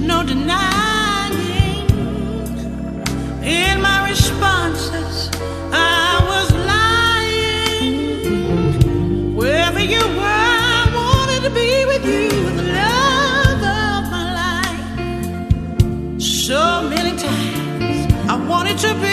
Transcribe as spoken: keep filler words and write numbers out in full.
no denying. In my responses, I was lying. Wherever you were, I wanted to be with you, the love of my life. So many times I wanted to be